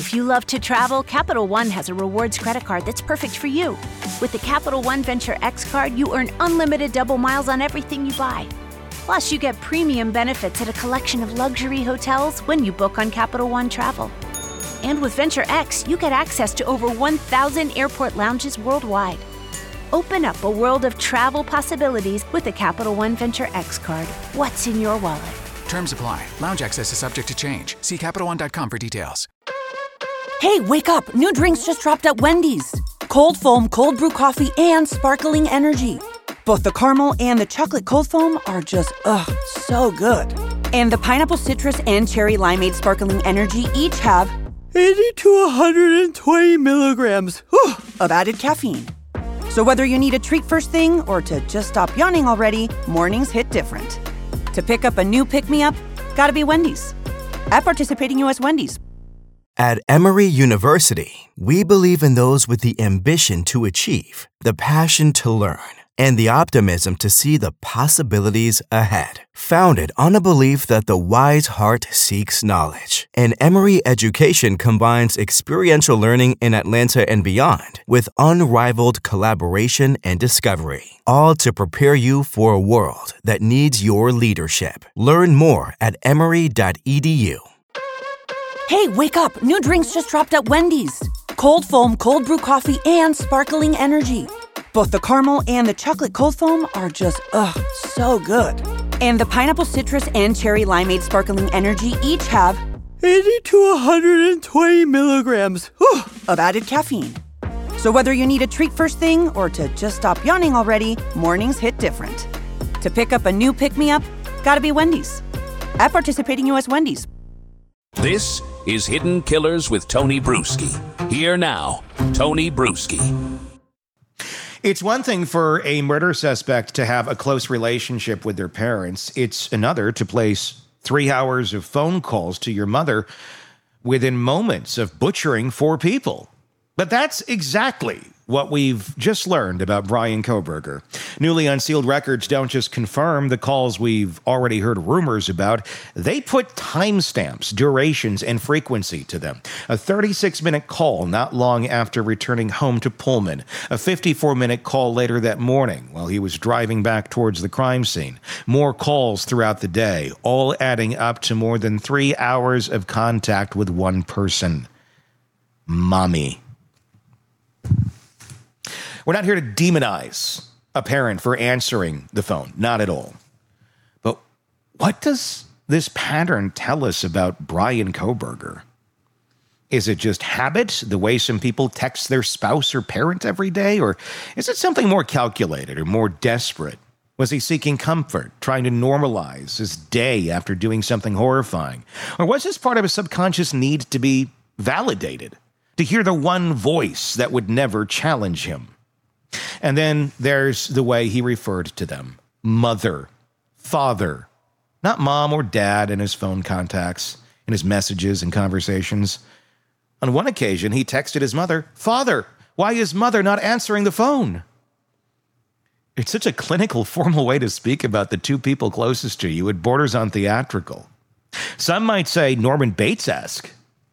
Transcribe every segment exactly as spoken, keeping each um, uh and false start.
If you love to travel, Capital One has a rewards credit card that's perfect for you. With the Capital One Venture X card, you earn unlimited double miles on everything you buy. Plus, you get premium benefits at a collection of luxury hotels when you book on Capital One Travel. And with Venture X, you get access to over one thousand airport lounges worldwide. Open up a world of travel possibilities with the Capital One Venture X card. What's in your wallet? Terms apply. Lounge access is subject to change. See Capital One dot com for details. Hey, wake up! New drinks just dropped at Wendy's. Cold foam, cold brew coffee, and sparkling energy. Both the caramel and the chocolate cold foam are just, ugh, so good. And the pineapple citrus and cherry limeade sparkling energy each have eighty to one hundred twenty milligrams whew, of added caffeine. So whether you need a treat first thing or to just stop yawning already, mornings hit different. To pick up a new pick-me-up, gotta be Wendy's. At participating U S Wendy's. At Emory University, we believe in those with the ambition to achieve, the passion to learn, and the optimism to see the possibilities ahead. Founded on a belief that the wise heart seeks knowledge, and Emory education combines experiential learning in Atlanta and beyond with unrivaled collaboration and discovery, all to prepare you for a world that needs your leadership. Learn more at emory dot e d u. Hey, wake up! New drinks just dropped at Wendy's. Cold foam, cold brew coffee, and sparkling energy. Both the caramel and the chocolate cold foam are just, ugh, so good. And the pineapple citrus and cherry limeade sparkling energy each have eighty to one hundred twenty milligrams whew, of added caffeine. So whether you need a treat first thing or to just stop yawning already, mornings hit different. To pick up a new pick-me-up, gotta be Wendy's. At participating U S Wendy's. This is Hidden Killers with Tony Bruschi. Here now, Tony Bruschi. It's one thing for a murder suspect to have a close relationship with their parents. It's another to place three hours of phone calls to your mother within moments of butchering four people. But that's exactly what we've just learned about Bryan Kohberger. Newly unsealed records don't just confirm the calls we've already heard rumors about. They put timestamps, durations, and frequency to them. A thirty-six minute call not long after returning home to Pullman. A fifty-four minute call later that morning while he was driving back towards the crime scene. More calls throughout the day, all adding up to more than three hours of contact with one person. Mommy. We're not here to demonize a parent for answering the phone. Not at all. But what does this pattern tell us about Bryan Kohberger? Is it just habit, the way some people text their spouse or parent every day? Or is it something more calculated or more desperate? Was he seeking comfort, trying to normalize his day after doing something horrifying? Or was this part of a subconscious need to be validated, to hear the one voice that would never challenge him? And then there's the way he referred to them. Mother, father, not mom or dad in his phone contacts, in his messages and conversations. On one occasion, he texted his mother, "Father, why is mother not answering the phone?" It's such a clinical, formal way to speak about the two people closest to you. It borders on theatrical. Some might say Norman Bates-esque.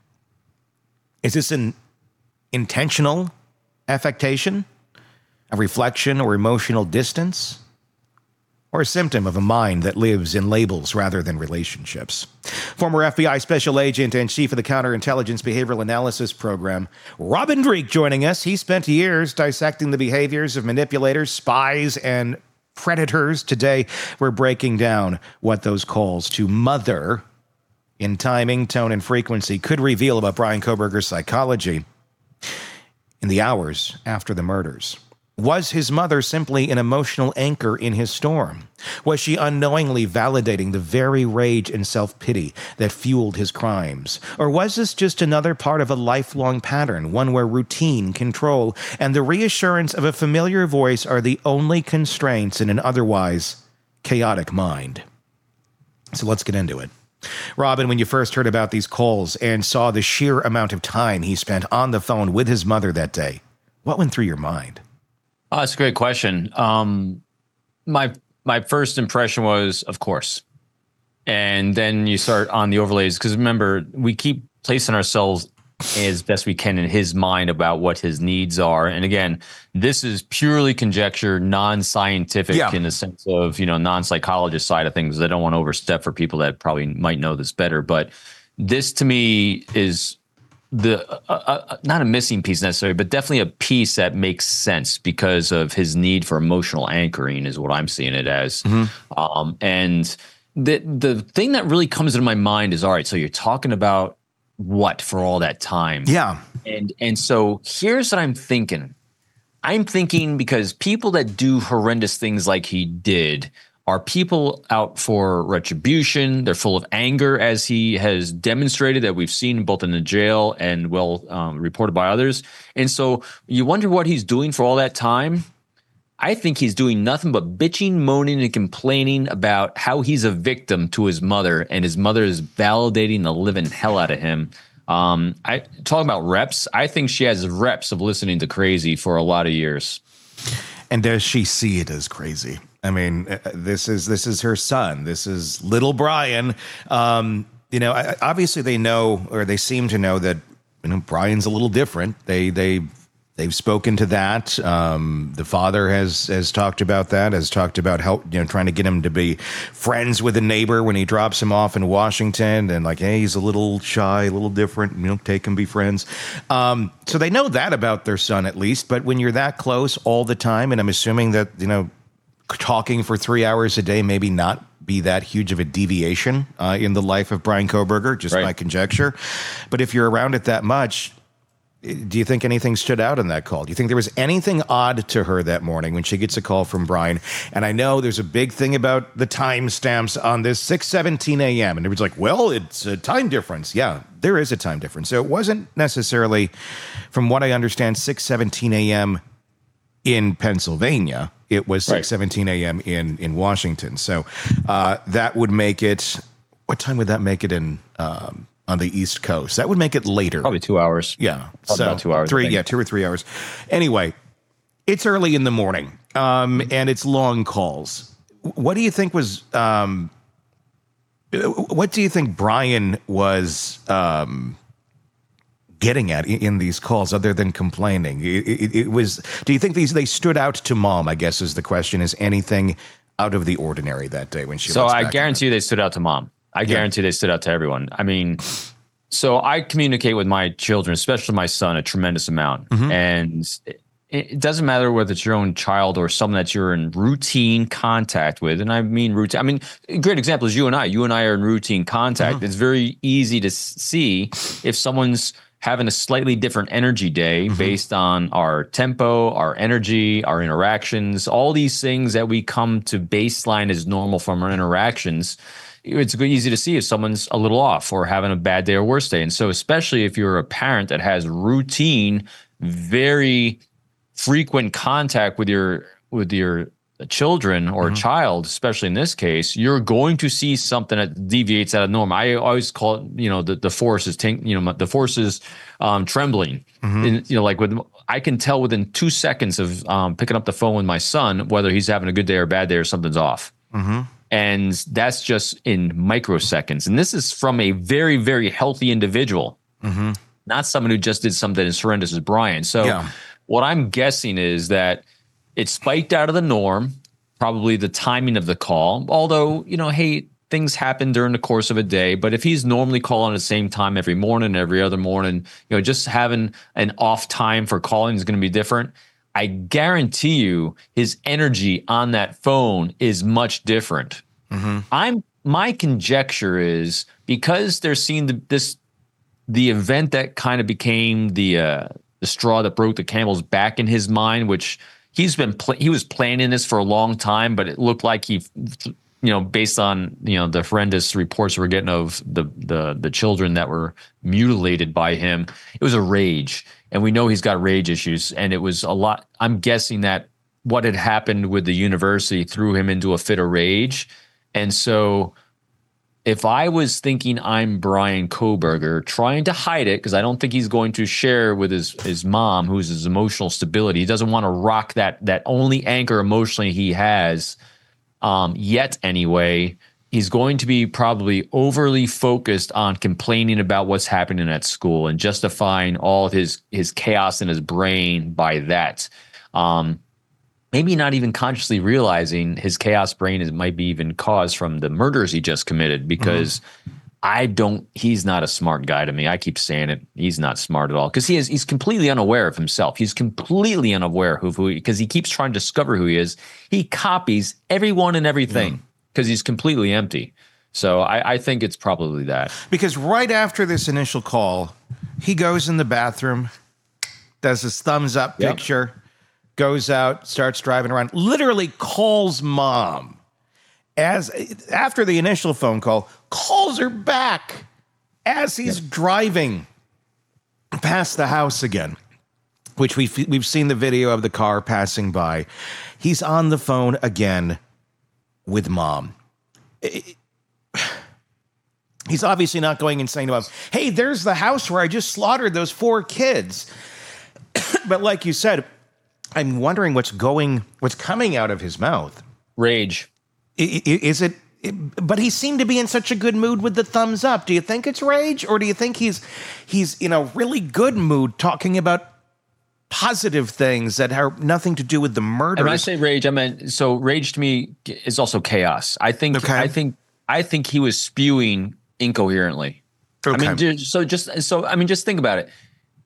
Is this an intentional affectation? A reflection or emotional distance? Or a symptom of a mind that lives in labels rather than relationships? Former F B I Special Agent and Chief of the Counterintelligence Behavioral Analysis Program, Robin Dreeke, joining us. He spent years dissecting the behaviors of manipulators, spies, and predators. Today, we're breaking down what those calls to mother in timing, tone, and frequency could reveal about Bryan Kohberger's psychology in the hours after the murders. Was his mother simply an emotional anchor in his storm? Was she unknowingly validating the very rage and self-pity that fueled his crimes? Or was this just another part of a lifelong pattern, one where routine, control, and the reassurance of a familiar voice are the only constraints in an otherwise chaotic mind? So let's get into it. Robin, when you first heard about these calls and saw the sheer amount of time he spent on the phone with his mother that day, what went through your mind? Oh, that's a great question. Um, my my first impression was, of course. And then you start on the overlays, because remember, we keep placing ourselves as best we can in his mind about what his needs are. And again, this is purely conjecture, non-scientific Yeah. in the sense of, you know, non-psychologist side of things. I don't want to overstep for people that probably might know this better, but this to me is the uh, uh, not a missing piece necessarily, but definitely a piece that makes sense because of his need for emotional anchoring is what I'm seeing it as. Mm-hmm. Um, and the the thing that really comes into my mind is, all right, so you're talking about what for all that time? Yeah. And and so here's what I'm thinking. I'm thinking because people that do horrendous things like he did are people out for retribution. They're full of anger, as he has demonstrated that we've seen both in the jail and well um, reported by others. And so you wonder what he's doing for all that time. I think he's doing nothing but bitching, moaning, and complaining about how he's a victim to his mother, and his mother is validating the living hell out of him. Um, I talking about reps. I think she has reps of listening to crazy for a lot of years. And does she see it as crazy? I mean, uh, this is this is her son. This is little Brian. Um, you know, I, obviously they know, or they seem to know that you know Brian's a little different. They they. They've spoken to that. Um, the father has has talked about that, has talked about help, you know, trying to get him to be friends with a neighbor when he drops him off in Washington, and like, hey, he's a little shy, a little different, you know, take him, be friends. Um, so they know that about their son at least. But when you're that close all the time, and I'm assuming that, you know, talking for three hours a day maybe not be that huge of a deviation uh, in the life of Bryan Kohberger, just right. my conjecture. But if you're around it that much, do you think anything stood out in that call? Do you think there was anything odd to her that morning when she gets a call from Brian? And I know there's a big thing about the timestamps on this, six seventeen a.m. And everybody's like, well, it's a time difference. Yeah, there is a time difference. So it wasn't necessarily, from what I understand, six seventeen a.m. in Pennsylvania. It was six seventeen a.m. in, in Washington. So uh, that would make it, what time would that make it in um on the East Coast? That would make it later. Probably two hours. Yeah. Probably so about two hours. Three, yeah, two or three hours. Anyway, it's early in the morning, um, and it's long calls. What do you think was, um, what do you think Brian was um, getting at in, in these calls other than complaining? It, it, it was, do you think these, they stood out to mom, I guess is the question, is anything out of the ordinary that day when she So looks I back guarantee you they stood out to mom. I guarantee yeah. they stood out to everyone. I mean, so I communicate with my children, especially my son, a tremendous amount. Mm-hmm. And it, it doesn't matter whether it's your own child or someone that you're in routine contact with. And I mean routine. I mean, a great example is you and I. You and I are in routine contact. Mm-hmm. It's very easy to see if someone's having a slightly different energy day mm-hmm. based on our tempo, our energy, our interactions, all these things that we come to baseline as normal from our interactions. It's easy to see if someone's a little off or having a bad day or worse day. And so especially if you're a parent that has routine, very frequent contact with your with your children or mm-hmm. child, especially in this case, you're going to see something that deviates out of norm. I always call it, you know, the, the force is, t- you know, the force is um, trembling. Mm-hmm. And, you know, like with, I can tell within two seconds of um, picking up the phone with my son, whether he's having a good day or a bad day or something's off. Mm-hmm. And that's just in microseconds. And this is from a very, very healthy individual, mm-hmm. not someone who just did something as horrendous as Brian. So yeah. what I'm guessing is that it spiked out of the norm, probably the timing of the call. Although, you know, hey, things happen during the course of a day. But if he's normally calling at the same time every morning, every other morning, you know, just having an off time for calling is going to be different. I guarantee you his energy on that phone is much different. Mm-hmm. I'm my conjecture is because they're seeing the, this the event that kind of became the uh, the straw that broke the camel's back in his mind, which he's been pl- he was planning this for a long time, but it looked like he, you know, based on you know the horrendous reports we're getting of the the the children that were mutilated by him, it was a rage. And we know he's got rage issues, and it was a lot. I'm guessing that what had happened with the university threw him into a fit of rage. And so if I was thinking I'm Bryan Kohberger, trying to hide it, because I don't think he's going to share with his, his mom, who's his emotional stability. He doesn't want to rock that that only anchor emotionally he has um, yet anyway he's going to be probably overly focused on complaining about what's happening at school and justifying all of his his chaos in his brain by that. Um, maybe not even consciously realizing his chaos brain is might be even caused from the murders he just committed, because mm-hmm. I don't, he's not a smart guy to me. I keep saying it. He's not smart at all, because he is, he's completely unaware of himself. He's completely unaware of who he, because he keeps trying to discover who he is. He copies everyone and everything because yeah. he's completely empty. So I, I think it's probably that. Because right after this initial call, he goes in the bathroom, does his thumbs up yep. picture, goes out, starts driving around, literally calls mom. As after the initial phone call, calls her back as he's yep. driving past the house again, which we've, we've seen the video of the car passing by. He's on the phone again with mom. It, he's obviously not going and saying to him, hey, there's the house where I just slaughtered those four kids. But like you said, I'm wondering what's going, what's coming out of his mouth. Rage. Is it, but he seemed to be in such a good mood with the thumbs up. Do you think it's rage, or do you think he's he's in a really good mood talking about positive things that have nothing to do with the murders? And when I say rage, I meant, so rage to me is also chaos. I think okay. I think I think he was spewing incoherently. Okay. I mean, so just so I mean, just think about it.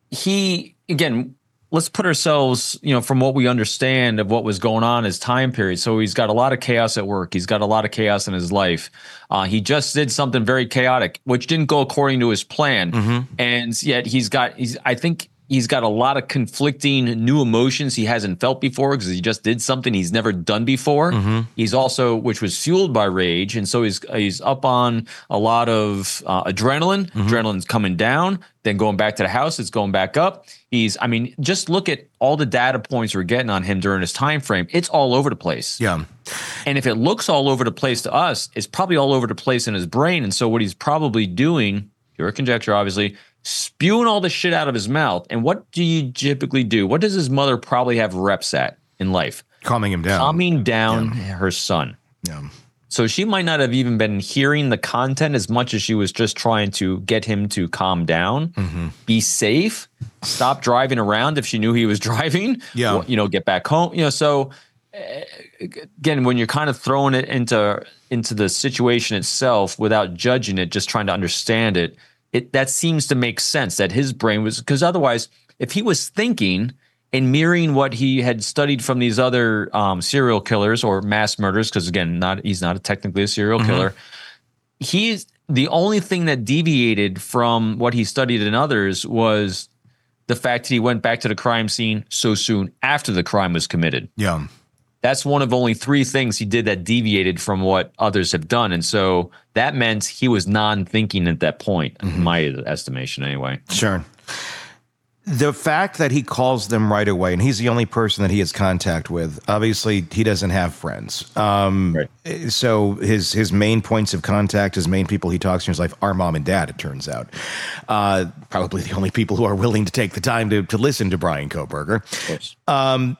He again. Let's put ourselves, you know, from what we understand of what was going on his time period. So he's got a lot of chaos at work. He's got a lot of chaos in his life. Uh, he just did something very chaotic, which didn't go according to his plan. Mm-hmm. And yet he's got, he's, I think he's got a lot of conflicting new emotions he hasn't felt before, because he just did something he's never done before. Mm-hmm. He's also, which was fueled by rage. And so he's, he's up on a lot of uh, adrenaline. Mm-hmm. Adrenaline's coming down, then going back to the house, it's going back up. He's, I mean, just look at all the data points we're getting on him during his time frame. It's all over the place. Yeah. And if it looks all over the place to us, it's probably all over the place in his brain. And so what he's probably doing, pure conjecture, obviously, spewing all the shit out of his mouth. And what do you typically do? What does his mother probably have reps at in life? Calming him down. Calming down yeah. her son. Yeah. So she might not have even been hearing the content as much as she was just trying to get him to calm down, mm-hmm. be safe, stop driving around if she knew he was driving, yeah. you know, get back home. You know, so uh, again, when you're kind of throwing it into into the situation itself without judging it, just trying to understand it, it that seems to make sense that his brain was, because otherwise, if he was thinking and mirroring what he had studied from these other um, serial killers or mass murderers, because again, not he's not a, technically a serial mm-hmm. killer. He's the only thing that deviated from what he studied in others was the fact that he went back to the crime scene so soon after the crime was committed. Yeah. That's one of only three things he did that deviated from what others have done. And so that meant he was non-thinking at that point, mm-hmm. in my estimation anyway. Sure. The fact that he calls them right away, and he's the only person that he has contact with, obviously he doesn't have friends. Um, right. So his his main points of contact, his main people he talks to in his life are mom and dad, it turns out. Uh, probably the only people who are willing to take the time to, to listen to Bryan Kohberger. Of course. Um,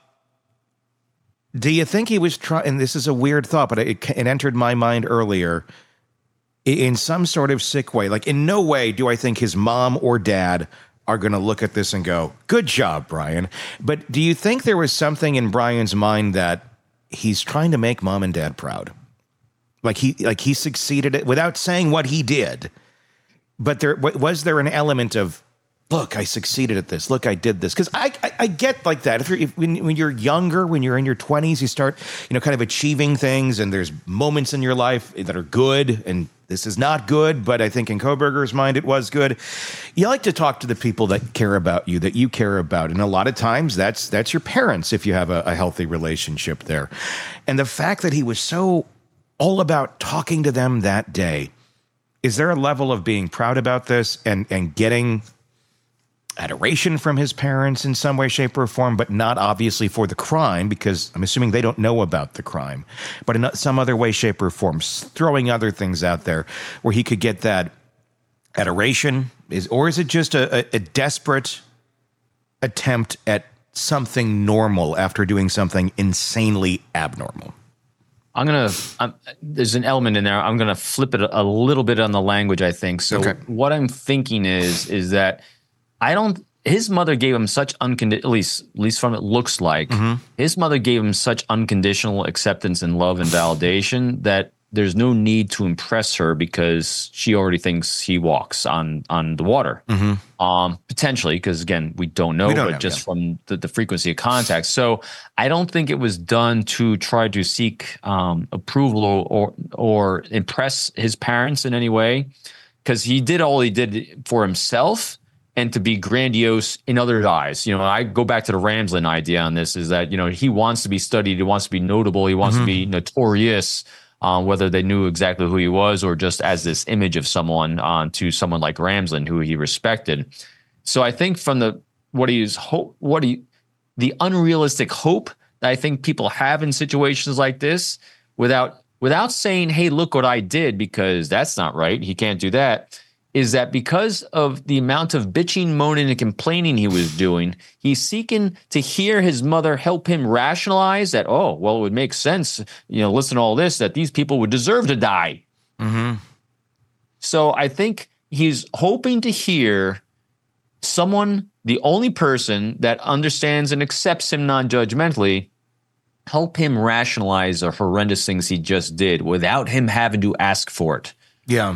do you think he was trying, and this is a weird thought, but it, it entered my mind earlier, in some sort of sick way. Like, in no way do I think his mom or dad are going to look at this and go, good job, Bryan. But do you think there was something in Bryan's mind that he's trying to make mom and dad proud? Like he like he succeeded at, without saying what he did. But there was there an element of, look, I succeeded at this. Look, I did this. Because I, I I get like that. If you're if, when, when you're younger, when you're in your twenties, you start, you know, kind of achieving things, and there's moments in your life that are good, and this is not good, but I think in Kohberger's mind it was good. You like to talk to the people that care about you, that you care about, and a lot of times that's that's your parents if you have a, a healthy relationship there. And the fact that he was so all about talking to them that day, is there a level of being proud about this and and getting adoration from his parents in some way, shape, or form, but not obviously for the crime, because I'm assuming they don't know about the crime, but in some other way, shape, or form, throwing other things out there where he could get that adoration? Is, or is it just a, a, a desperate attempt at something normal after doing something insanely abnormal? I'm gonna. I'm, there's an element in there. I'm gonna flip it a, a little bit on the language, I think. So Okay. what I'm thinking is, is that I don't. His mother gave him such unconditional. At least, at least from it looks like his mother gave him such unconditional acceptance and love and validation that there's no need to impress her because she already thinks he walks on on the water. Um, potentially, because again, we don't know, We don't but know, just yeah. from the, the frequency of contact. So I don't think it was done to try to seek um, approval or, or or impress his parents in any way, because he did all he did for himself and to be grandiose in other eyes. You know, I go back to the Ramsland idea on this, is that, you know, he wants to be studied, he wants to be notable, he wants to be notorious. Um, whether they knew exactly who he was or just as this image of someone uh, to someone like Ramsland, who he respected. So I think from the what he's hope, what he, the unrealistic hope that I think people have in situations like this, without without saying, "Hey, look what I did," because that's not right. He can't do that. Is that because of the amount of bitching, moaning, and complaining he was doing, he's seeking to hear his mother help him rationalize that, oh, well, it would make sense, you know, listen to all this, that these people would deserve to die. So I think he's hoping to hear someone, the only person that understands and accepts him non-judgmentally, help him rationalize the horrendous things he just did without him having to ask for it. Yeah.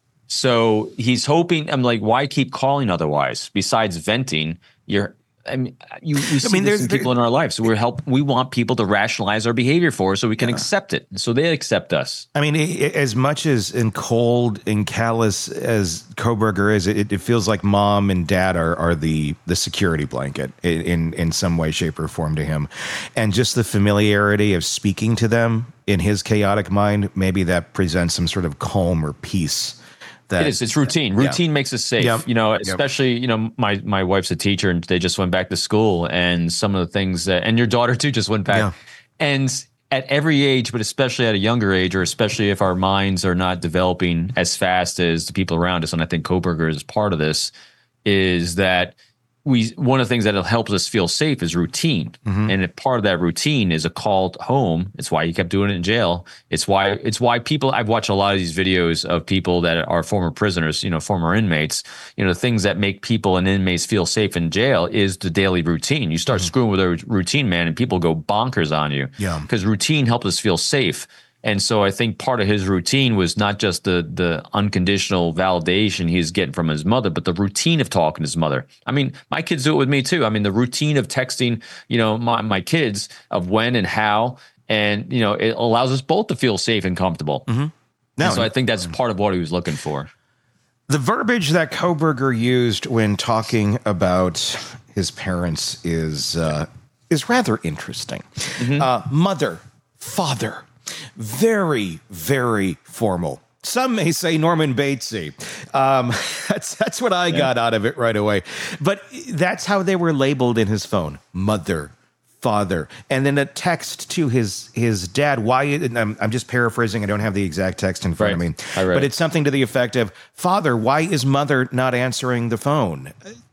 So he's hoping. I'm like, why keep calling otherwise? Besides venting, you're. I mean, you. We see mean, this there's- in people in our lives. So we're help. We want people to rationalize our behavior for us, so we can accept it. So they accept us. I mean, i- i- as much as and cold and callous as Kohberger is, it, it feels like mom and dad are are the the security blanket in, in in some way, shape, or form to him, and just the familiarity of speaking to them in his chaotic mind, maybe that presents some sort of calm or peace. That, It is. It's routine. Routine makes us safe. Yep. You know, Yep. especially, you know, my my wife's a teacher and they just went back to school, and some of the things that, and your daughter too just went back. Yeah. And at every age, but especially at a younger age, or especially if our minds are not developing as fast as the people around us, and I think Kohberger is part of this, is that we one of the things that helps us feel safe is routine. And if part of that routine is a call home. It's why he kept doing it in jail. It's why it's why people, I've watched a lot of these videos of people that are former prisoners, you know, former inmates. You know, things that make people and inmates feel safe in jail is the daily routine. You start screwing with a routine, man, and people go bonkers on you. Yeah. Because routine helps us feel safe. And so I think part of his routine was not just the the unconditional validation he's getting from his mother, but the routine of talking to his mother. I mean, my kids do it with me too. I mean, the routine of texting, you know, my, my kids of when and how, and, you know, it allows us both to feel safe and comfortable. No, And so I think that's part of what he was looking for. the verbiage that Kohberger used when talking about his parents is uh, is rather interesting. Uh, mother, father, very, very formal. Some may say Norman Batesy. Um, that's that's what I got out of it right away. But that's how they were labeled in his phone: mother, father, and then a text to his his dad. Why? And I'm, I'm just paraphrasing. I don't have the exact text in front Right. of me. I read But it. it's something to the effect of, "Father, why is mother not answering the phone?"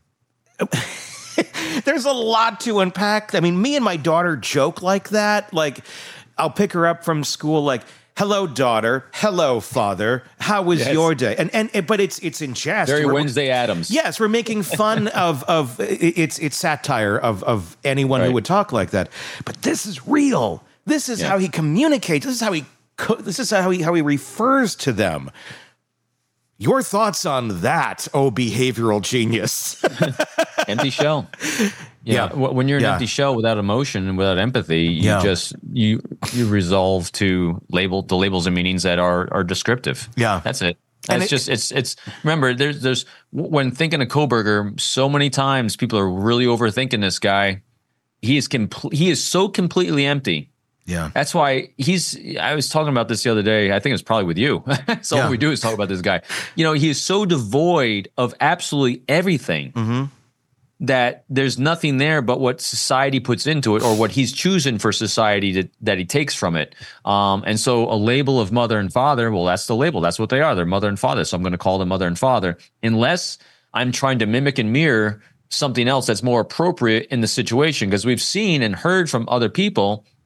There's a lot to unpack. I mean, me and my daughter joke like that. Like, I'll pick her up from school, like, "Hello, daughter. Hello, father. How was Yes. your day?" And and but it's it's in jest. Very We're- Wednesday Addams. Yes, we're making fun of of it's it's satire of of anyone who Right. would talk like that. But this is real. This is Yeah. how he communicates. This is how he co- this is how he how he refers to them. Your thoughts on that, oh behavioral genius? Empty shell. Yeah. Yeah. Wh- When you're an Yeah. empty shell without emotion and without empathy, you Yeah. just you you resolve to label the labels and meanings that are are descriptive. Yeah. That's it. And It's it- just it's it's remember there's there's when thinking of Kohberger, so many times people are really overthinking this guy. He is complete. He is so completely empty. Yeah. That's why he's. I was talking about this the other day. I think it was probably with you. So Yeah. all we do is talk about this guy. You know, he is so devoid of absolutely everything that there's nothing there but what society puts into it, or what he's choosing for society to, that he takes from it. Um, and so a label of mother and father, well, that's the label. That's what they are. They're mother and father. So I'm going to call them mother and father, unless I'm trying to mimic and mirror something else that's more appropriate in the situation. Because we've seen and heard from other people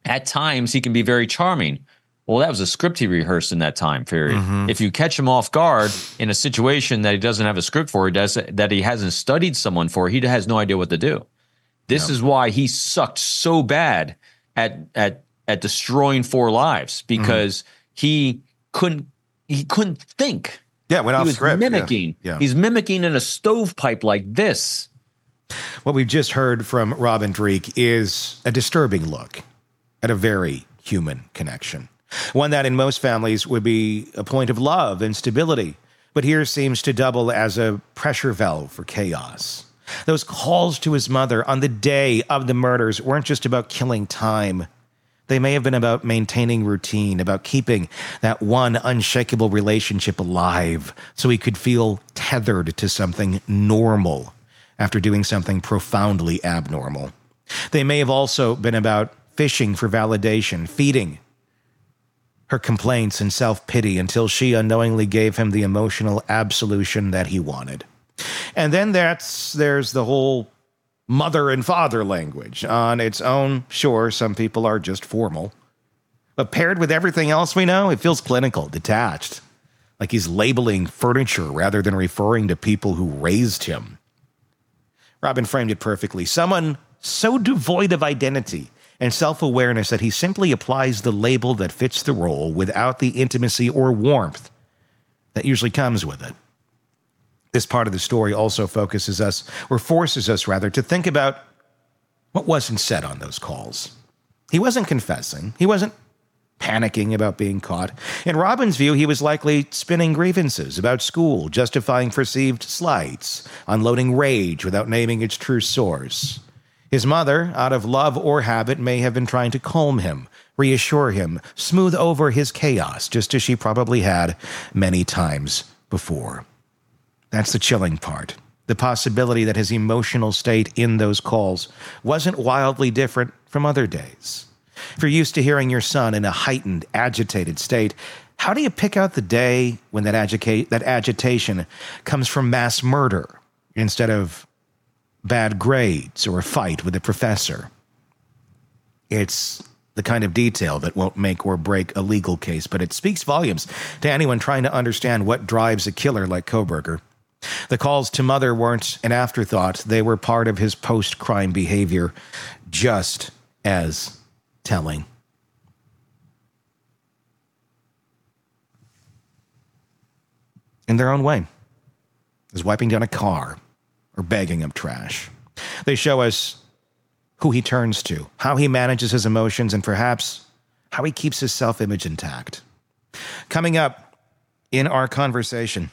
At times, he can be very charming. Well, that was a script he rehearsed in that time period. Mm-hmm. If you catch him off guard in a situation that he doesn't have a script for, he does, that he hasn't studied someone for, he has no idea what to do. This yep. is why he sucked so bad at at at destroying four lives, because mm-hmm. he couldn't he couldn't think. Yeah, went off he was script. Mimicking. Yeah. Yeah. He's mimicking in a stovepipe like this. What we've just heard from Robin Dreeke is a disturbing look at a very human connection. One that in most families would be a point of love and stability, but here seems to double as a pressure valve for chaos. Those calls to his mother on the day of the murders weren't just about killing time. They may have been about maintaining routine, about keeping that one unshakable relationship alive so he could feel tethered to something normal after doing something profoundly abnormal. They may have also been about fishing for validation, feeding her complaints and self-pity until she unknowingly gave him the emotional absolution that he wanted. And then that's there's the whole mother and father language. On its own, sure, some people are just formal. But paired with everything else we know, it feels clinical, detached. Like he's labeling furniture rather than referring to people who raised him. Robin framed it perfectly. Someone so devoid of identity and self-awareness that he simply applies the label that fits the role without the intimacy or warmth that usually comes with it. This part of the story also focuses us, or forces us rather, to think about what wasn't said on those calls. He wasn't confessing. He wasn't panicking about being caught. In Robin's view, he was likely spinning grievances about school, justifying perceived slights, unloading rage without naming its true source. His mother, out of love or habit, may have been trying to calm him, reassure him, smooth over his chaos, just as she probably had many times before. That's the chilling part. The possibility that his emotional state in those calls wasn't wildly different from other days. If you're used to hearing your son in a heightened, agitated state, how do you pick out the day when that, agita- that agitation comes from mass murder instead of bad grades or a fight with a professor? It's the kind of detail that won't make or break a legal case, but it speaks volumes to anyone trying to understand what drives a killer like Kohberger. The calls to mother weren't an afterthought. They were part of his post-crime behavior, just as telling. In their own way, as wiping down a car or bagging up trash. They show us who he turns to, how he manages his emotions, and perhaps how he keeps his self-image intact. Coming up in our conversation,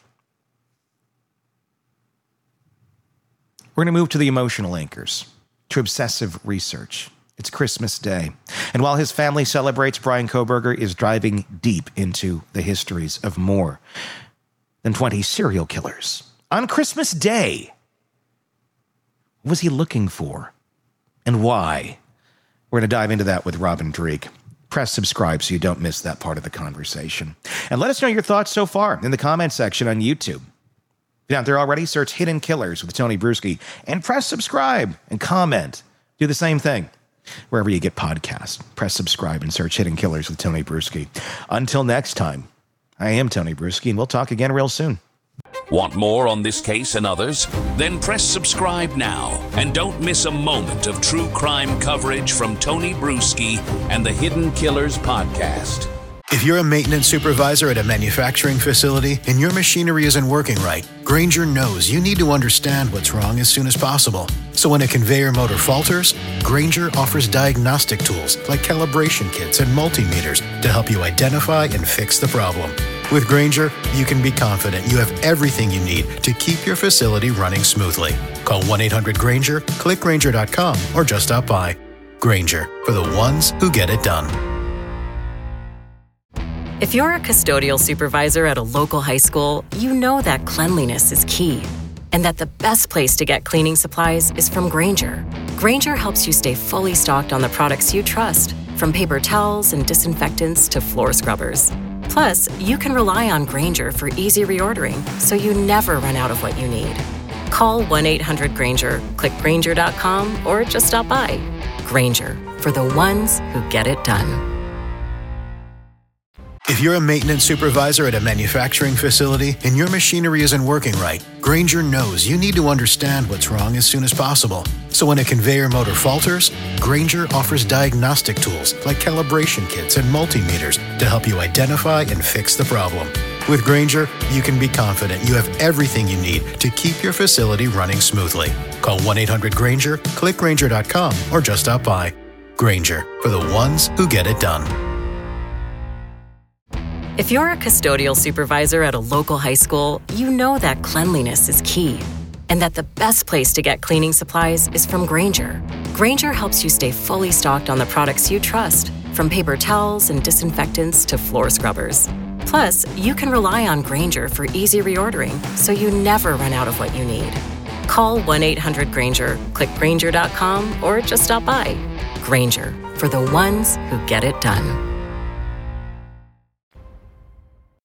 we're going to move to the emotional anchors, to obsessive research. It's Christmas Day, and while his family celebrates, Bryan Kohberger is driving deep into the histories of more than twenty serial killers. On Christmas Day, what was he looking for, and why? We're going to dive into that with Robin Dreeke. Press subscribe so you don't miss that part of the conversation. And let us know your thoughts so far in the comment section on YouTube. If you're not there already, search Hidden Killers with Tony Bruschi and press subscribe and comment. Do the same thing wherever you get podcasts. Press subscribe and search Hidden Killers with Tony Bruschi. Until next time, I am Tony Bruschi, and we'll talk again real soon. Want more on this case and others? Then press subscribe now and don't miss a moment of true crime coverage from Tony Bruschi and the Hidden Killers podcast. If you're a maintenance supervisor at a manufacturing facility and your machinery isn't working right, Grainger knows you need to understand what's wrong as soon as possible. So when a conveyor motor falters, Grainger offers diagnostic tools like calibration kits and multimeters to help you identify and fix the problem. With Grainger, you can be confident you have everything you need to keep your facility running smoothly. Call one eight hundred Grainger, click Grainger dot com, or just stop by. Grainger, for the ones who get it done. If you're a custodial supervisor at a local high school, you know that cleanliness is key, and that the best place to get cleaning supplies is from Grainger. Grainger helps you stay fully stocked on the products you trust, from paper towels and disinfectants to floor scrubbers. Plus, you can rely on Grainger for easy reordering, so you never run out of what you need. Call one eight hundred Grainger, click Grainger dot com, or just stop by. Grainger, for the ones who get it done. If you're a maintenance supervisor at a manufacturing facility and your machinery isn't working right, Grainger knows you need to understand what's wrong as soon as possible. So when a conveyor motor falters, Grainger offers diagnostic tools like calibration kits and multimeters to help you identify and fix the problem. With Grainger, you can be confident you have everything you need to keep your facility running smoothly. Call one eight hundred Grainger, click Grainger dot com, or just stop by. Grainger, for the ones who get it done. If you're a custodial supervisor at a local high school, you know that cleanliness is key, and that the best place to get cleaning supplies is from Grainger. Grainger helps you stay fully stocked on the products you trust, from paper towels and disinfectants to floor scrubbers. Plus, you can rely on Grainger for easy reordering, so you never run out of what you need. Call one eight hundred Grainger, click Grainger dot com, or just stop by. Grainger, for the ones who get it done.